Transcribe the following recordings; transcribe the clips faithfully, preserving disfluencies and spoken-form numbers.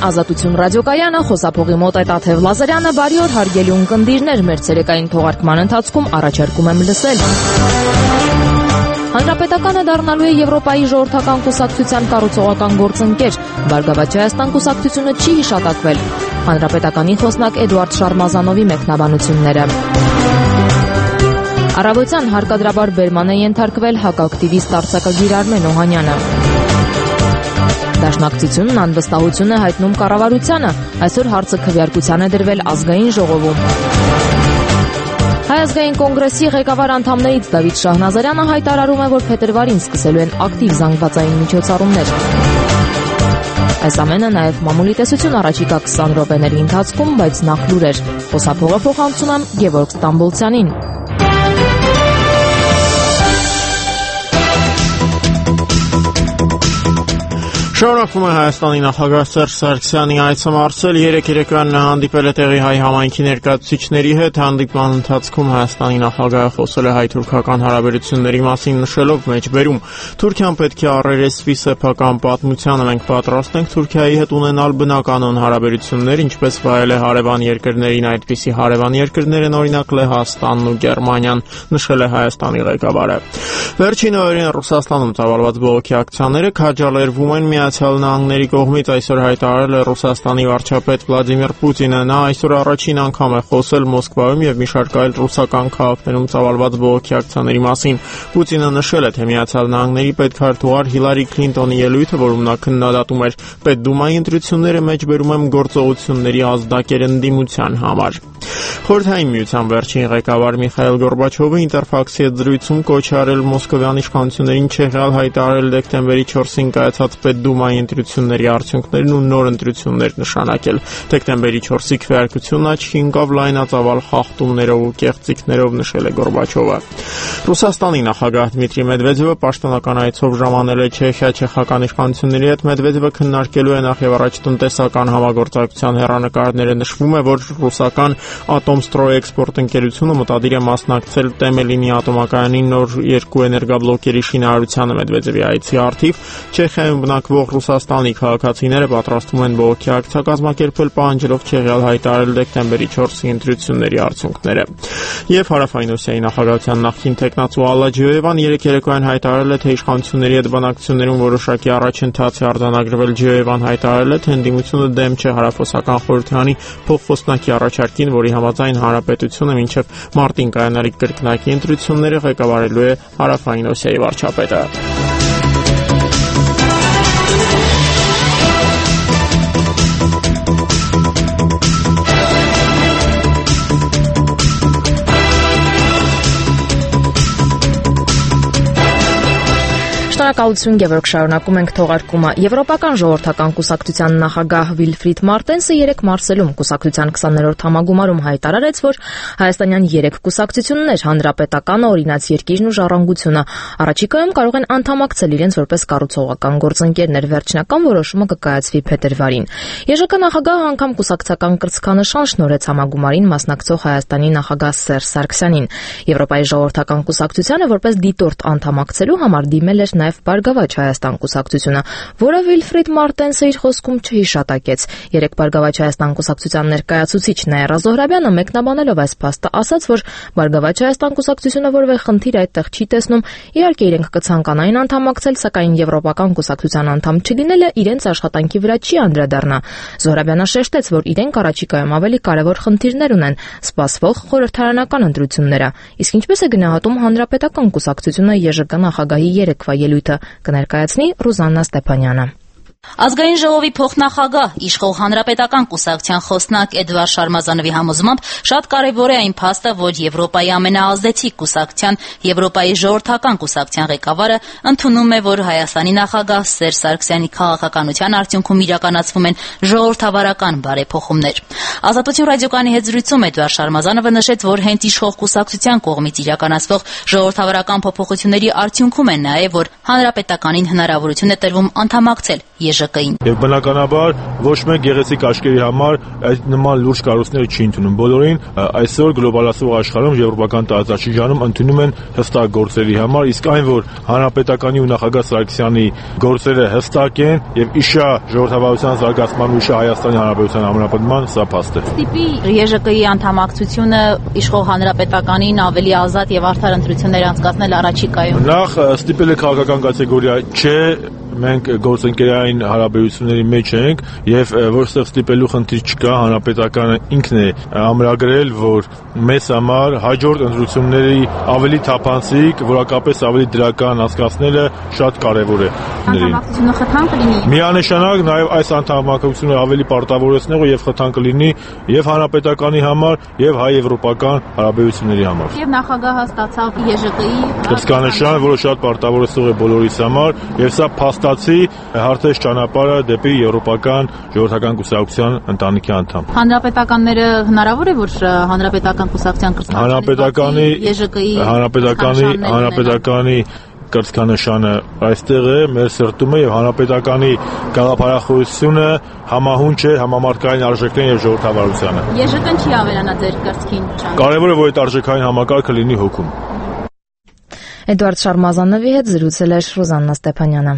Ազատություն ռադիոկայանը, խոսափողի մոտ այդ Աթև Լազարյանը, բարի օր հարգելի ունկնդիրներ, մեր ցերեկային թողարկման ընթացքում առաջարկում եմ լսել։ Հանրապետականը դառնալու է Եվրոպայի ժողովրդական կուսակցության կառուցողական գործընկեր, Բարգավաճ Հայաստան կուսակցությունը չի հիշատակվել։ Հանրապետականի խոսնակ Էդուարդ Շարմազանովի մեկնաբանությունները։ Առավոտյան հարկադրաբար բերման է ենթարկվել հակակտիվիստ արձակագիր Արմեն Օհանյանը։ Դաշնակցությունն անվստահություն է հայտնում կառավարությանը, այսօր հարցը քվեարկության է դրվել ազգային ժողովում։ Հայ ազգային կոնգրեսի ղեկավար անդամներից Դավիթ Շահնազարյանը հայտարարում է, որ փետրվարին սկսելու են ակտիվ զանգվածային միջոցառումներ։ Այս ամենը նաև մամուլի տեսություն առաջիկա քսան րոպեների ընթացքում, բայց նախ լուրեր։ Խոսափողը փոխանցում եմ Գևորգ Ստամբոլցյանին։ Շարունակվում է Հայաստանի նախագահ Սերժ Սարգսյանի այցմարցել, երեկ երեկոյան նա հանդիպել է տեղի հայ համայնքի ներկայացուցիչների հետ, հանդիպման ընթացքում Հայաստանի նախագահը խոսել է հայ-թուրքական հարաբերությունների մասին, նշելով մեջբերում. Թուրքիան պետք է առերեսվի սեփական պատմությանը, մենք պատրաստ ենք Թուրքիայի հետ ունենալ բնականon հարաբերություններ, ինչպես վայել է հարևան երկրներին, այդպիսի հարևան երկրներ են օրինակ Լեհաստանն ու Գերմանիան, նշել է Հայաստանի ղեկավարը։ Վերջին օրերին Ռուսաստանում ծավալված բողոքի ակցիաները քաջալերվում են Միացյալ Նահանգների կողմից, այսօր հայտարարել է Ռուսաստանի վարչապետ Վլադիմիր Պուտինը, նա այսօր առաջին անգամ է խոսել Մոսկվայում եւ մի շարք այլ ռուսական քաղաքներում ծավալված բողոքի ակցիաների մասին։ Պուտինը նշել է, թե Միացյալ Նահանգների պետքարտուղար Հիլարի Քլինտոնի ելույթը, որում նա քննադատում էր Պետդումայի ընտրությունները, մեջբերում եմ գործողությունների ազդակեր ընդդիմության համար։ Խորհրդային միության վերջին ղեկավար Միխայել Գորբաչովը Ինտերֆաքսի հետ զրույցում կոչ արել մոսկովյան իշխանություններին չեղյալ հայտարարել դեկտեմբերի չորսին կայացած Պետդումայի ընտրությունների արդյունքներն ու նոր ընտրություններ նշանակել։ Դեկտեմբերի չորսի քվեարկությունն աչքի ընկավ լայնածավալ խախտումներով ու կեղծիքներով, նշել է Գորբաչովը։ Ռուսաստանի նախագահ Դմիտրի Մեդվեդևը պաշտոնական այցով ժամանել է Չեխիա, չեխական իշխանությունների հետ։ Մեդվեդևը քննարկելու է նախ եւ առաջ տնտեսական համագործակցության հեռանկարները, նշվում է, որ ռուսական Ատոմստրոեքսպորտ ընկերությունը մտադիր է մասնակցել Տեմելինի ատոմակայանի նոր երկու էներգաբլոկերի շինարարությանը Մեդվեդևի այցի առթիվ։ Չեխիայում բնակվող Ռուսաստանի քաղաքացիները պատրաստվում են բողոքի ակցիա կազմակերպել, պահանջելով չեղյալ հայտարարել դեկտեմբերի չորսի ընտրությունների արդյունքները։ Եվ Հարավային Օսիայի նախագահության նախկին տեխնացու Ալլա Ջոևան երեկ երեկոյան հայտարարել է, թե իշխանությունների հետ բանակցություններում որոշակի առաջընթաց է արձանագրվել։ Ջոևան հայտարարել է, թե ընդդիմությունը դեմ չէ Հարավոսական խորհրդարանի փոխխոսնակի առաջարկին, որի համաձայն հանրապետությունը մինչև մարտին կայանալիք կրկնակի ընտրությունները ղեկավարելու է Հարավային Օսիայի վարչապետը։ Շնորհակալություն Գևորգ, շարունակում ենք թողարկումը։ Եվրոպական ժողովրդական կուսակցության նախագահ Վիլֆրիդ Մարտենսը երեկ Մարսելում կուսակցության քսաներորդ համագումարում հայտարարեց, որ հայաստանյան երեք կուսակցություններ՝ Հանրապետականը, Օրինաց երկիրն ու Ժառանգությունը, առաջիկայում կարող են անդամակցել իրենց որպես կառուցողական գործընկերներ։ Վերջնական որոշումը կկայացվի փետրվարին։ ԵԺԿ նախագահը անգամ կուսակցական կրծքանշան շնորհեց համագումարին մասնակցող Հայաստանի նախագահ Սերժ Սարգսյանին։ Եվրոպայի ժողովրդական կուսակցությանը որպես դիտորդ անդամակցելու համար դիմել էր նաև Բարգավաճ Հայաստան կուսակցությունը, որը Վիլֆրիդ Մարտենսը իր խոսքում չհիշատակեց։ Երեկ Բարգավաճ Հայաստան կուսակցության ներկայացուցիչ Նաիրա Զոհրաբյանը մեկնաբանելով այս փաստը ասաց, որ Բարգավաճ Հայաստան կուսակցությունը որևէ խնդիր այդտեղ չի տեսնում, իհարկե իրենք կցանկանային անդամակցել, սակայն Եվրոպական կուսակցության անդամ չլինելը իրենց աշխատանքի վրա չի անդրադառնա։ Զոհրաբյանը շեշտեց, որ իրենք առաջիկայում ավելի կարևոր խնդիրներ ունեն՝ սպասվող խորհրդարանական ընտրությունները։ Իսկ ինչպես է գնահատում Հանրապետական կուսակցությունը ԵԺԿ նախագահի երեկվա ելույթը, կներկայացնի Ռուզաննա Ստեփանյանը։ Ազգային ժողովի փոխնախագահ իշխող Հանրապետական կուսակցության խոսնակ Էդվարդ Շարմազանովի համոզմամբ շատ կարևոր է այն փաստը, որ Եվրոպայի ամենաազդեցիկ կուսակցության Եվրոպայի ժողովրդական կուսակցության ղեկավարը ընդունում է, որ Հայաստանի նախագահ Սերժ Սարգսյանի քաղաքականության արդյունքում իրականացվում են ժողովրդավարական բարեփոխումներ։ Ազատություն ռադիոկայանի հետ զրույցում Էդվարդ Շարմազանովը նշեց, որ հենց իշխող կուսակցության կողմից իրականացվող ժողովրդավարական փոփոխությունների արդյունքում է նաև, որ հանրապետականին հնարավորություն է տրվում անդամակցել Ե Ժ Կ-ին։ Եվ բնականաբար ոչ մեկ գեղեցիկ աչքերի համար այդ նման լուրջ կառույցները չի ընդունում։ Բոլորին այսօր գլոբալացող աշխարհում եվրոպական տարածաշրջանում ընդունում են հստակ գործերի համար, իսկ այն, որ հանրապետականի ու նախագահ Սարգսյանի գործերը հստակ են եւ իշա ժողովրդավարության զարգացման ու իշա Հայաստանի Հանրապետության ամրապնդման, սա փաստ է։ Ստիպի Ե Ժ Կ-ի անդամակցությունը իշխող հանրապետականին ավելի ազատ եւ արդար ընտրություններ անցկացնել առաջիկայում։ Նախ ստիպել է քաղաքական կատեգորիա չէ, մենք գործընկերային հարաբերությունների մեջ ենք եւ որտեղ ստիպելու խնդիր չկա, հանրապետականը ինքն է ամրագրել, որ մեզ համար հաջորդ ընտրությունների ավելի թափանցիկ, որակապես ավելի դրական անցկացնելը շատ կարեւոր է։ Անդամակցությունը խթան կլինի։ Միանշանակ նաեւ այս անդամակցությունը ավելի պարտավորեցնող եւ խթան կլինի եւ հանրապետականի համար եւ հայ-եվրոպական հարաբերությունների համար։ Եվ նախագահը ստացավ Ե Ժ Կ-ի կրծքանշան, որը շատ պարտավորեցող է բոլորիս համար եւ սա փաստացի հարթեց ճանապարհը դեպի եվրոպական ժողովրդական կուսակցության ընտանիքի անդամ։ Հանրապետականները հնարավոր է, որ հանրապետական կուսակցության կրծքանշանի Ե Ժ Կ-ի հանրապետականի հանրապետականի կրծքանշանը այստեղ է մեր սրտում է եւ հանրապետականի գաղափարախոսությունը համահունչ է համամարտկային արժեքներին եւ ժողովրդավարությանը։ Ե Ժ Կ-ն չի ավելանա ձեր կրծքին։ Կարևորը որ այդ արժեքային համակարգը լինի հոգում։ Էդվարդ Շարմազանովի հետ զրուցել էր Ռուզաննա Ստեփանյանը։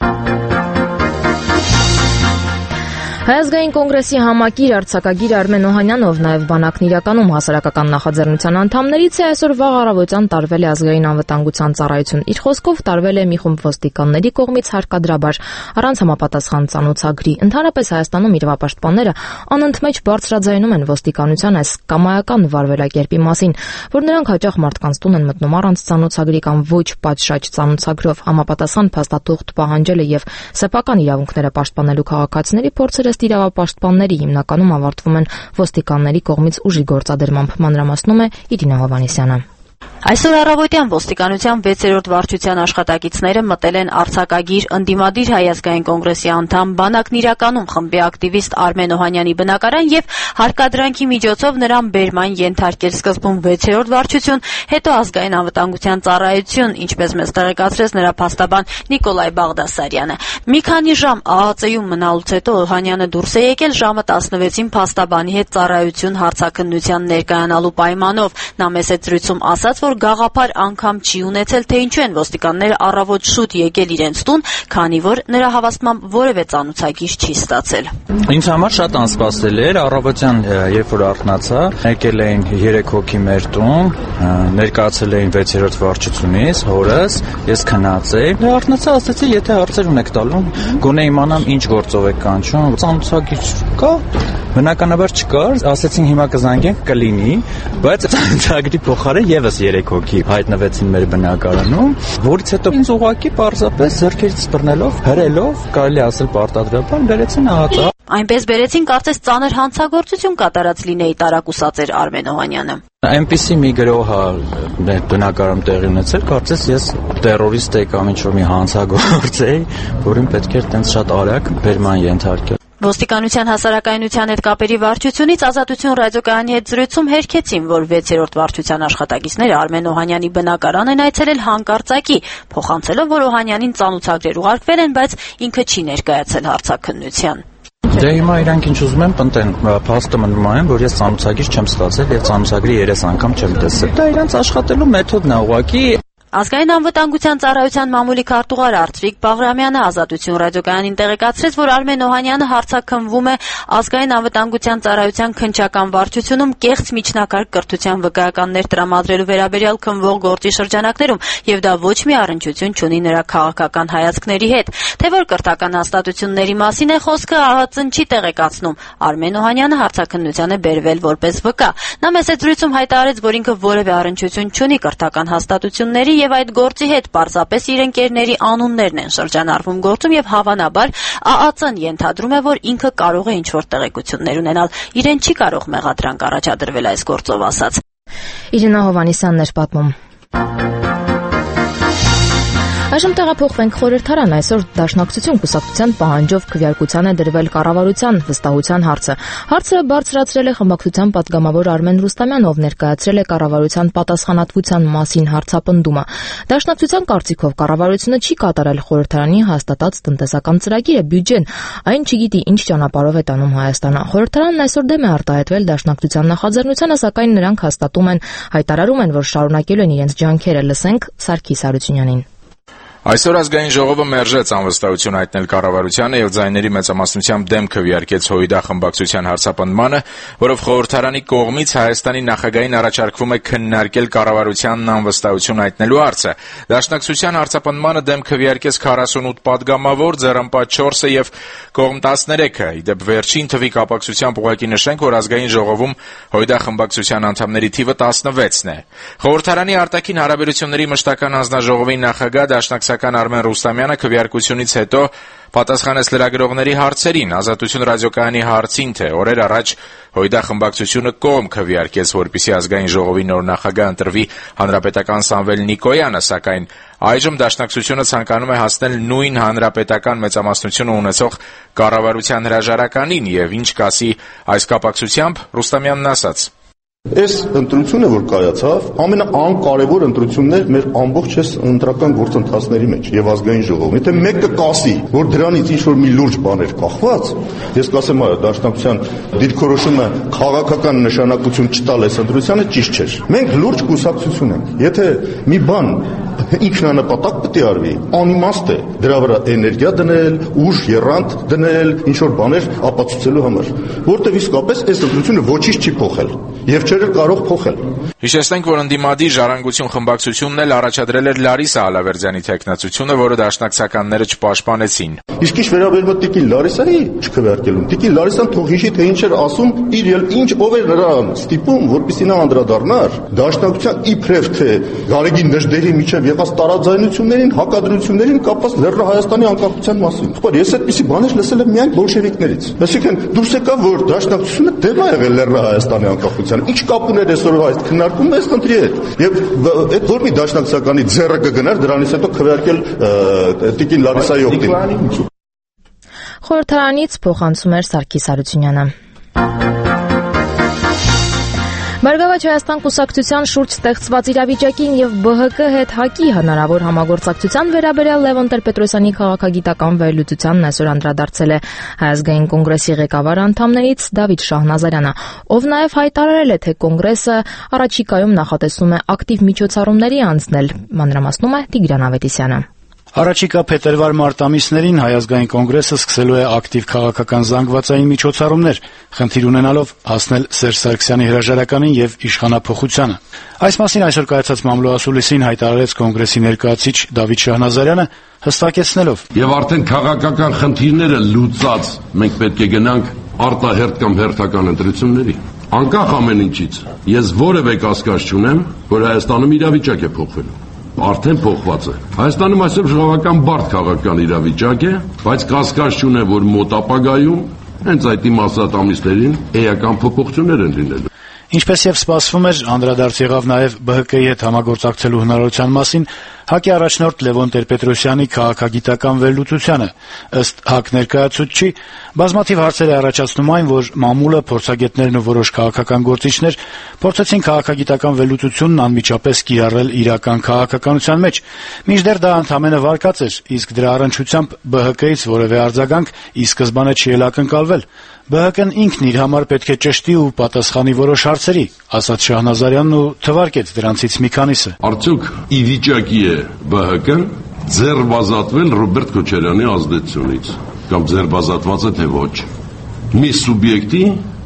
Հայ ազգային կոնգրեսի համակիր արձակագիր Արմեն Օհանյանով, նաև բանակն իրականում հասարակական նախաձեռնության անդամներից է, այսօր վաղ առավոտյան տարվել է ազգային անվտանգության ծառայություն։ Իր խոսքով տարվել է մի խումբ ոստիկանների կողմից հարկադրաբար, առանց համապատասխան ծանոթագրի։ Ընդհանրապես Հայաստանում իրավապաշտպանները անընդմեջ բարձրաձայնում են ոստիկանության այս կամայական վարվելակերպի մասին, որ նրանք հաճախ մարդկանց տուն են մտնում առանց ծանոթագրի կամ ոչ պատշաճ ծանոթագրով։ Համապատասխան փաստաթուղթ պահանջելը եւ սեփական իրավունքները պաշտպանելու քաղաքացիների փորձերը իրավապաշտպանների հիմնականում ավարտվում են ոստիկանների կողմից ուժի գործադրմամբ, մանրամասնում է Իրինա Հովհաննիսյանը։ Այսօր առավոտյան ոստիկանության վեցերորդ վարչության աշխատակիցները մտել են արձակագիր ընդդիմադիր Հայ ազգային կոնգրեսի անդամ բանակն իրականում խմբի ակտիվիստ Արմեն Օհանյանի բնակարան եւ հարկադրանքի միջոցով նրան բերման ենթարկել սկզբում վեցերորդ վարչություն, հետո ազգային անվտանգության ծառայություն, ինչպես մեզ տեղեկացրեց նրա փաստաբան Նիկոլայ Բաղդասարյանը։ Մի քանի ժամ ԱԱԾ-ում մնալուց հետո Օհանյանը դուրս է եկել ժամը տասնվեցին փաստաբանի հետ ծառայություն հարցաքննության ներկայանալու պայմանով։ Նա մեծ զրույցում ասաց, որ գաղափար անգամ չի ունեցել, թե ինչու են ոստիկանները առավոտ շուտ եկել իրենց տուն, քանի որ նրա հավաստմամբ որևէ ծանոթագիր չի ստացել։ Ինձ համար շատ անսպասելի էր, առավոտյան երբ որ արթնացա, եկել էին երեք հոգի մեր տուն, ներկայացել էին վեցերորդ վարչությունից, հորս, ես քնած էի, դե արթնացա, ասացի, եթե հարցեր ունեք տալու, գոնե իմանամ ինչ գործով եք կանչում, ծանոթագիր կա, բնականաբար չկար, ասեցին հիմա կզանգենք, կլինի, բայց ծանոթագրի փոխարեն եւս երեք հոգի հայտնվեցին մեր բնակարանում, որից հետո ինձ ուղղակի պարզապես ձեռքերից բռնելով, հրելով, կարելի ասել պարտադրաբար բերեցին ԱԱԾ։ Այնպես բերեցին, կարծես ծանր հանցագործություն կատարած լինեի, տարակուսած էր Արմեն Օհանյանը։ Այնպիսի մի գրոհ է բնակարանում տեղի ունեցել, կարծես ես տերորիստ էի կամ ինչ-որ մի հանցագործ էի, որին պետք էր տենց շատ արագ բերման ենթարկել։ Ոստիկանության հասարակայնության հետ կապերի վարչությունից Ազատություն ռադիոկայանի հետ զրույցում հերքեցին, որ վեցերորդ վարչության աշխատակիցները Արմեն Օհանյանի բնակարան են այցելել հանկարծակի, փոխանցելով, որ Օհանյանին ծանոթագրեր ուղարկվել են, բայց ինքը չի ներկայացել հարցաքննության։ Դե հիմա իրանք ինչ ուզում են պնդեն, փաստը մնում այն, որ ես ծանոթագիր չեմ ստացել եւ ծանոթագրի երես անգամ չեմ տեսել։ Դա իրանք աշխատելու մեթոդն է ուղղակի։ Ազգային անվտանգության ծառայության մամուլի քարտուղար Արծվիկ Բաղրամյանը Ազատություն ռադիոկայանին տեղեկացրեց, որ Արմեն Օհանյանը հարցաքննվում է ազգային անվտանգության ծառայության քննչական վարչությունում կեղծ միջնակարգ կրթության վկայականներ տրամադրելու վերաբերյալ քննվող գործի շրջանակներում, եւ դա ոչ մի առնչություն չունի նրա քաղաքական հայացքների հետ։ Թե որ կրթական հաստատությունների մասին է խոսքը, ԱԱԾ-ն չի տեղեկացնում։ Արմեն Օհանյանը հարցաքննության է բերվել որպես վկա։ Նա մեծ զրույցում հայտարարեց, որ ինքը որևէ առնչություն չունի կրթական հաստատությունների եւ այդ գործի հետ, պարզապես իր ընկերների անուններն են շրջանառվում գործում եւ հավանաբար ԱԱԾ-ն ենթադրում է, որ ինքը կարող է ինչ-որ տեղեկություններ ունենալ, իրեն չի կարող մեղադրանք առաջադրվել այս գործով ասած։ Իրինա Հովհաննիսյանն էր պատմում։ Այժմ տեղափոխվենք խորհրդարան, այսօր Դաշնակցություն կուսակցության պահանջով քվեարկության է դրվել կառավարության վստահության հարցը։ Հարցը բարձրացրել է խմբակցության պատգամավոր Արմեն Ռուստամյանը, ով ներկայացրել է կառավարության պատասխանատվության մասին հարցապնդումը։ Դաշնակցության կարծիքով կառավարությունը չի կատարել խորհրդարանի հաստատած տնտեսական ծրագիրը, բյուջեն, այն չգիտի ինչ ճանապարհով է տանում Հայաստանը։ Խորհրդարանն այսօր դեմ է արտահայտվել Դաշնակցության նախաձեռնությանը, սակայն նրանք հաստատում են, հայտարարում են, որ շարունակելու են իրենց ջանքերը։ Լսենք Սարգիս Հարությունյանին։ Այսօր ազգային ժողովը մերժեց անվստահություն հայտնել կառավարությանը եւ ձայների մեծամասնությամբ դեմ քվեարկեց ՀՅԴ խմբակցության հարցապնդմանը, որով խորհրդարանի կողմից Հայաստանի նախագահին առաջարկվում է քննարկել կառավարությանն անվստահություն հայտնելու հարցը։ Դաշնակցության հարցապնդմանը դեմ քվեարկեց քառասունութ պատգամավոր, ձեռնպատ չորսը եւ կողմ տասներեքը։ Իդեպ վերջին թվի կապակցությամբ ուղղակի նշենք, որ ազգային ժողովում ՀՅԴ խմբակցության անդամների թիվը տասնվեցն է։ Խորհրդարանի արտաքին հարաբերությունների մշտական հանձնաժողովի նախագահ Դաշնակցական Արմեն Ռուստամյանը քվեարկությունից հետո պատասխանեց լրագրողների հարցերին։ Ազատություն ռադիոկայանի հարցին, թե օրեր առաջ ՀՅԴ խմբակցությունը կողմ քվեարկեց, որպեսզի ազգային ժողովի նոր նախագահ ընտրվի հանրապետական Սամվել Նիկոյանը, սակայն այժմ Դաշնակցությունը ցանկանում է հասնել նույն հանրապետական մեծամասնությունը ունեցող կառավարության հրաժարականին, եւ ինչ կասի այս կապակցությամբ, Ռուստամյանն ասաց. Այս ընտրությունը, որ կայացավ, ամենաանկարևոր ընտրությունն էր մեր ամբողջ այս ընտրական գործընթացների մեջ եւ ազգային ժողովում։ Եթե մեկը կասի, որ դրանից ինչ-որ մի լուրջ բան էր կախված, ես կասեմ, այո, Դաշնակցության դիրքորոշումը քաղաքական նշանակություն չտալ այս ընտրությանը ճիշտ չէր։ Մենք լուրջ կուսակցություն ենք։ Եթե մի բան ինքնանպատակ պետք է արվի, անիմաստ է դրա վրա էներգիա դնել, ուժ, եռանդ դնել, ինչ-որ բաներ ապացուցելու համար, որտեղ իսկապես այս ընտրությունը ոչինչ չի փոխել եւ չէր կարող փոխել։ Հիշեցնենք, որ ընդդիմադիր Ժառանգություն խմբակցությունն էլ առաջադրել էր Լարիսա Ալավերդյանի թեկնածությունը, որը դաշնակցականները չպաշտպանեցին։ Իսկ ինչ վերաբերում է Տիկին Լարիսայի չքվեարկելուն, Տիկին Լարիսան թող հիշի, թե ինչ էր ասում, իր ել ինչ ով էր նրան ստիպում, որպեսզի նա անդրադառնար Դաշնակցության իբրև թե Գարեգի Նժդեհի միջև եղած տարաձայնություններին, հակադրություններին կապված Լեռնային Հայաստանի անկախության մասին։ Խորը ես այդպիսի բաներ լսել եմ միայն բոլշևիկներից։ Այսինքն դուրս եկավ, որ Դաշնակցությունը դեմ է եղել Լեռնային Հայաստանի անկախության։ Ինչ կապ ուներ այսօրվա այս քննարկումն այս խնդրի հետ։ Եվ այդ որ մի դաշնակցականի ձեռը կգնար դրանից հետո քվեարկել Տիկին Լարիսայի օգտին։ Խորհրդարանից փոխանցում էր Սարգիս Հարությունյանը։ Բարգավաճ Հայաստան կուսակցության շուրջ ստեղծված իրավիճակին եւ ԲՀԿ հետ ՀԱԿ-ի հնարավոր համագործակցության վերաբերյալ Լևոն Տեր-Պետրոսյանի քաղաքագիտական վերլուծությանն այսօր անդրադարձել է Հայ ազգային կոնգրեսի ղեկավար անդամներից Դավիթ Շահնազարյանը, ով նաեւ հայտարարել է, թե կոնգրեսը առաջիկայում նախատեսում է ակտիվ միջոցառումների անցնել, մանրամասնում է Տիգրան Ավետիսյանը։ Առաջիկա փետրվար-մարտ ամիսներին Հայ ազգային կոնգրեսը սկսելու է ակտիվ քաղաքական զանգվածային միջոցառումներ, խնդիր ունենալով հասնել Սերժ Սարգսյանի հրաժարականին եւ իշխանափոխությանը։ Այս մասին այսօր կայացած մամլոասուլիսին հայտարարեց կոնգրեսի ներկայացուցիչ Դավիթ Շահնազարյանը, հստակեցնելով. Եվ արդեն քաղաքական խնդիրները լուծած մենք պետք է գնանք արտահերթ կամ հերթական ընտրությունների։ Անկախ ամեն ինչից, ես որևէ կասկած չունեմ, որ Հայաստանում իրավիճակ է փոխվելու։ Արդեն փոխված է։ Հայաստանում այսօր ժողովական բարդ քաղաքական իրավիճակ է, բայց կասկած չունեմ, որ մոտ ապագայում հենց այդ իմաստատ ամիսներին էական փոփոխություններ են լինելու։ Ինչպես եւ սպասվում էր, անդրադարձ եղավ նաեւ ԲՀԿ-ի հետ համագործակցելու հնարավորության մասին ՀԱԿ-ի առաջնորդ Լևոն Տեր-Պետրոսյանի քաղաքագիտական վերլուծությանը։ Ըստ ՀԱԿ ներկայացուցչի, բազմաթիվ հարցեր է առաջացնում այն, որ մամուլը, փորձագետներն ու որոշ քաղաքական գործիչներ փորձեցին քաղաքագիտական վերլուծությունն անմիջապես կիրառել իրական քաղաքականության մեջ, մինչդեռ դա ընդամենը վարկած էր, իսկ դրա առնչությամբ ԲՀԿ-ից որևէ արձագանք ի սկզբանե չի էլ ակնկալվել։ ԲՀԿ-ն ինքն իր համար պետք է ճշտի ու պատասխանի որոշ հարցերի, ասաց Շահնազարյանն ու թվարկեց դրանցից մի քանիսը։ Արդյոք ի վիճակի է ԲՀԿ-ն ձեռբազատվել Ռոբերտ Քոչարյանի ազդեցությունից, կամ ձեռբազատված է թե ոչ։ Մի սուբյեկտի,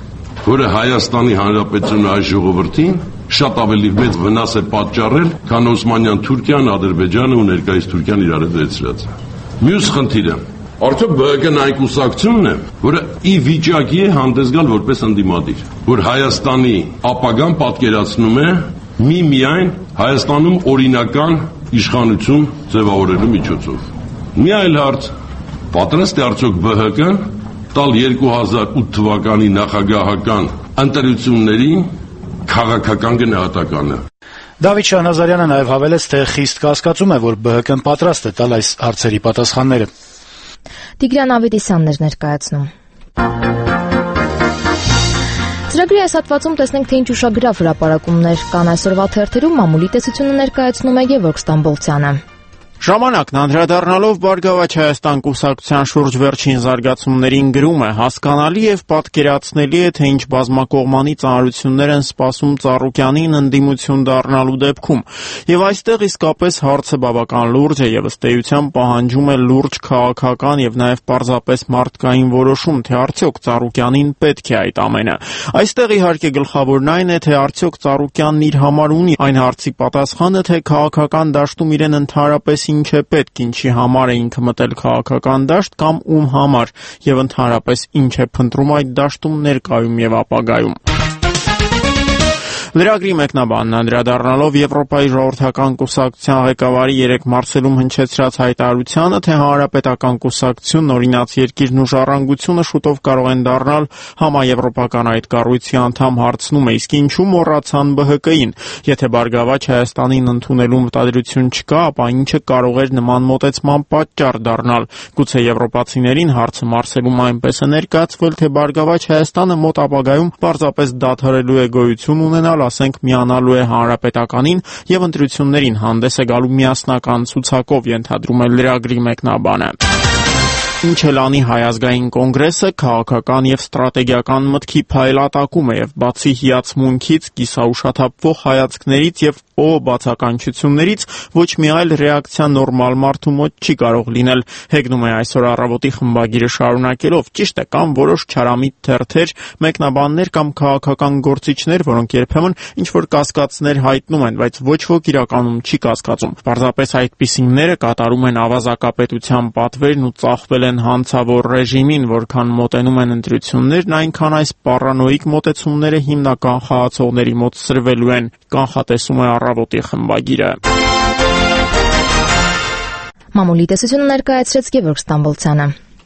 որը Հայաստանի Հանրապետությունը այս ժողովրդին շատ ավելի մեծ վնաս է պատճառել, քան Օսմանյան Թուրքիան, Ադրբեջանը ու ներկայիս Թուրքիան իրար հետ վերցրած։ Մյուս խնդիրը. արդյոք ԲՀԿ-ն այն կուսակցությունն է, որը ի վիճակի է հանդես գալ որպես ընդդիմադիր, որ Հայաստանի ապագան պատկերացնում է միմիայն Հայաստանում օրինական իշխանություն ձևավորելու միջոցով։ Մի այլ հարց. պատրաստ է արդյոք ԲՀԿ-ն տալ երկու հազար ութ թվականի նախագահական ընտրությունների քաղաքական գնահատականը։ Դավիթ Շահնազարյանը նաև հավելեց, թե խիստ կասկածում է, որ ԲՀԿ-ն պատրաստ է տալ այս հարցերի պատասխանները։ Տիգրան Ավետիսյանն էր ներկայացնում։ Ծրագրի այս հատվածում տեսնենք, թե ինչ ուշագրավ հրապարակումներ կան այսօրվա թերթերում, մամուլի տեսությունը ներկայացնում է Գևորգ Ստամբոլցյանը։ Ժամանակն անդրադառնալով Բարգավաճ Հայաստան կուսակցության շուրջ վերջին զարգացումներին գրում է. հասկանալի եւ պատկերացնելի է, թե ինչ բազմակողմանի ծանրություններ են սպասում Ծառուկյանին ընդդիմություն դառնալու դեպքում։ Եվ այստեղ իսկապես հարցը բավական լուրջ է եւ ըստ էության պահանջում է լուրջ քաղաքական եւ նաեւ պարզապես մարդկային որոշում, թե արդյոք Ծառուկյանին պետք է այդ ամենը։ Այստեղ իհարկե գլխավորն այն է, թե արդյոք Ծառուկյանն իր համար ունի այն հարցի պատասխանը, թե քաղաքական դաշտում իրեն ընդհանրապես ինչ է պետք, ինչի համար է ինքը մտել քաղաքական դաշտ կամ ում համար եւ ընդհանրապես ինչ է փնտրում այդ դաշտում ներկայում եւ ապագայում։ Լրագրի մեկնաբանն անդրադառնալով Եվրոպայի ժողովրդական կուսակցության ղեկավարի երեկ Մարսելում հնչեցրած հայտարարությանը, թե հանրապետական կուսակցությունն, օրինաց երկիրն ու ժառանգությունը շուտով կարող են դառնալ համաեվրոպական այդ կառույցի անդամ, հարցնում է, իսկ ինչու մոռացան ԲՀԿ-ին։ Եթե Բարգավաճ Հայաստանին ընդունելու մտադրություն չկա, ապա ինչը կարող էր նման մոտեցման պատճառ դառնալ։ Գուցե եվրոպացիներին հարցը Մարսելում այնպես է ներկայացվել, թե Բարգավաճ Հայաստանը մոտ ապագայում պարզապես դադարելու է գոյություն ունենալ, ասենք միանալու է հանրապետականին եւ ընտրություններին հանդես է գալու միասնական ցուցակով, ենթադրում է լրագրի մեկնաբանը։ Ինչ էլ անի Հայ ազգային կոնգրեսը, քաղաքական եւ ստրատեգիական մտքի փայլատակում է եւ բացի հիացմունքից, կիսաուշաթափվող հայացքներից եւ օ բացականչություններից ոչ մի այլ ռեակցիա նորմալ մարդու մոտ չի կարող լինել, հեգնում է այսօր առավոտի խմբագիրը շարունակելով։ Ճիշտ է, կամ որոշ չարամիտ թերթեր, մեկնաբաններ կամ քաղաքական գործիչներ, որոնք երբեմն ինչ-որ կասկածներ հայտնում են, բայց ոչ ոք իրականում չի կասկածում։ Պարզապես այդպիսինները կատարում են ավազակապետության պատվերն ու ծախվել են հանցավոր ռեժիմին, որքան մոտենում են ընտրություններն, այնքան այս պարանոիկ մոտեցումները հիմնական խաղացողների մոտ սրվելու են, կանխատեսում է առավոտի խմբագիրը։ Մամուլի տեսությունը ներկայացրեց Գևորգ Ստամբոլցյանը։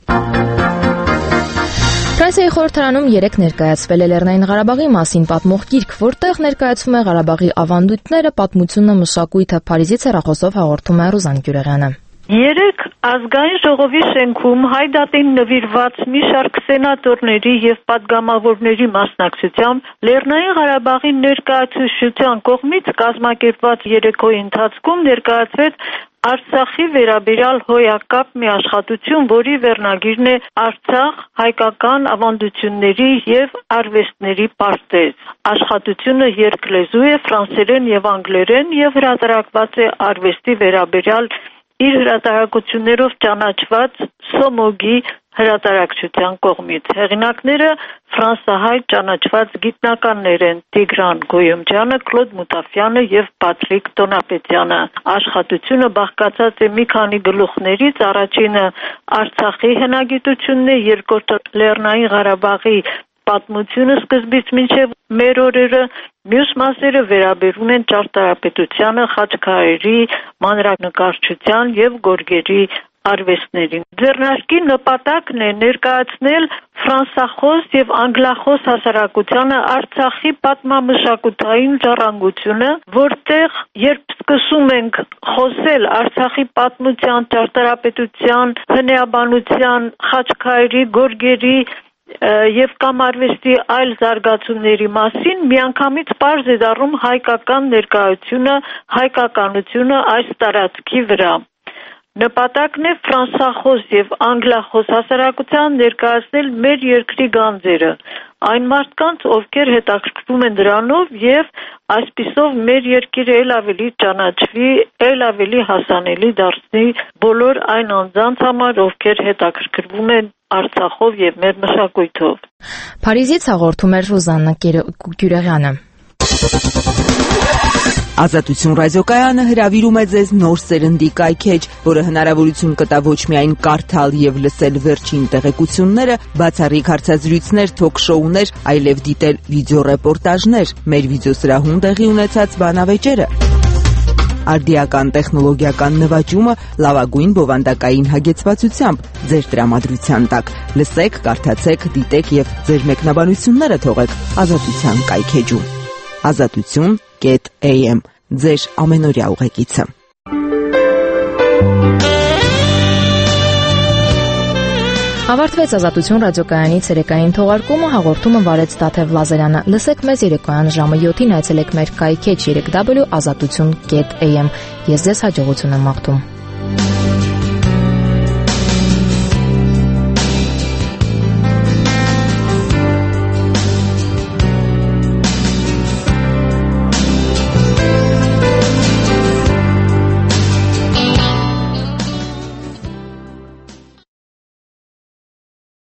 Ֆրանսիայի խորհրդարանում երեկ ներկայացվել է Լեռնային Ղարաբաղի մասին պատմող գիրք, որտեղ ներկայացվում է Ղարաբաղի ավանդույթները, պատմությունը, մշակույթը։ Փարիզից հեռախոսով հաղորդում է Ռուզան Գյուրեղյանը։ Երեկ ազգային ժողովի շենքում հայ դատին նվիրված մի շարք սենատորների եւ պատգամավորների մասնակցությամբ Լեռնային Ղարաբաղի ներկայացության կողմից կազմակերպված երեկոյի ընթացքում ներկայացվեց Արցախի վերաբերյալ հոյակապ մի աշխատություն, որի վերնագիրն է Արցախ հայկական ավանդությունների եւ արվեստների պարտեզ։ Աշխատությունը երկլեզու է, ֆրանսերեն եւ անգլերեն եւ հրատարակված է արվեստի վերաբերյալ իր հրատարակություններով ճանաչված Սոմոգի հրատարակչության կողմից։ Հեղինակները ֆրանսահայ ճանաչված գիտնականներ են Տիգրան Գոյոմջյանը, Կլոդ Մուտաֆյանը եւ Պատրիկ Տոնապետյանը։ Աշխատությունը բաղկացած է մի քանի գլուխներից, առաջինը Արցախի հնագիտությունն է, երկրորդը Լեռնային Ղարաբաղի պատմությունը սկզբից մինչև մեր օրերը, մյուս մասերը վերաբերում են ճարտարապետությանը, խաչքարերի, մանրանկարչության եւ գորգերի արվեստներին։ Ձեռնարկի նպատակն է ներկայացնել ֆրանսախոս եւ անգլախոս հասարակությանը Արցախի պատմամշակութային ժառանգությունը, որտեղ երբ սկսում ենք խոսել Արցախի պատմության, ճարտարապետության, հնեաբանության, խաչքարերի, գորգերի եւ կամ արվեստի այլ զարգացումների մասին, միանգամից պարզ է դառնում հայկական ներկայությունը, հայկականությունը այս տարածքի վրա։ Նպատակն է ֆրանսախոս եւ անգլախոս հասարակության ներկայացնել մեր երկրի գանձերը, այն մարդկանց, ովքեր հետաքրքրվում են դրանով եւ այսպիսով մեր երկիրը ել ավելի ճանաչվի, ել ավելի հասանելի դարձնի բոլոր այն անձանց համար, ովքեր հետաքրքրվում են Արցախով եւ մեր մշակույթով։ Փարիզից հաղորդում էր Ռուզաննա Գյուրեղյանը։ Ազատություն ռադիոկայանը հրավիրում է ձեզ նոր սերնդի կայքեջ, որը հնարավորություն կտա ոչ միայն կարդալ եւ լսել վերջին տեղեկությունները, բացառիկ հարցազրույցներ, թոք-շոուներ, այլև դիտել վիդեոռեպորտաժներ, մեր վիդեոսրահում տեղի ունեցած բանավեճերը։ Արդիական տեխնոլոգիական նվաճումը լավագույն բովանդակային հագեցվածությամբ ձեր տրամադրության տակ։ Լսեք, կարդացեք, դիտեք եւ ձեր մեկնաբանությունները թողեք Ազատության կայքեջում։ ազատություն կետ էյ էմ ձեր ամենօրյա ուղեկիցը։ Ավարտվեց Ազատություն ռադիոկայանի ցերեկային թողարկումը, հաղորդումը վարեց Դաթև Լազարյանը։ Լսեք մեզ երեկոյան ժամը յոթին, այցելեք մեր կայքեջ երեք դաբլյու ազատություն կետ էյ էմ։ Ես ձեզ հաջողություն եմ մաղթում։